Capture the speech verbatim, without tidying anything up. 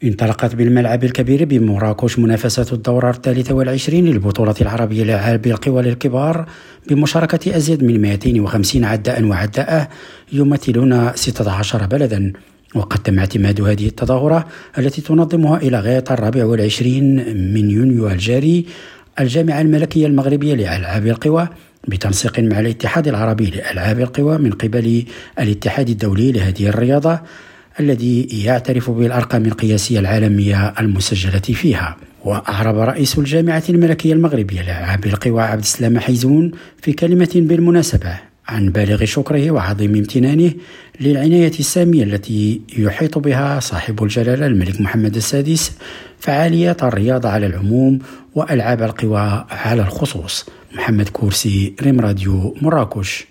انطلقت بالملعب الكبير بمراكش منافسات الدورة الثالثة والعشرين للبطولة العربية لألعاب القوى للكبار بمشاركة أزيد من مئتين وخمسين عداء وعداءة يمثلون ستة عشر بلدا. وقد تم اعتماد هذه التظاهرة التي تنظمها إلى غاية الرابع والعشرين من يونيو الجاري الجامعة الملكية المغربية لألعاب القوى بتنسيق مع الاتحاد العربي لألعاب القوى من قبل الاتحاد الدولي لهذه الرياضة الذي يعترف بالأرقام القياسية العالمية المسجلة فيها. وأعرب رئيس الجامعة الملكية المغربية لألعاب القوى عبد السلام حيزون في كلمة بالمناسبة عن بالغ شكره وعظيم امتنانه للعناية السامية التي يحيط بها صاحب الجلالة الملك محمد السادس فعاليات الرياضة على العموم وألعاب القوى على الخصوص. محمد كورسي، ريم راديو، مراكش.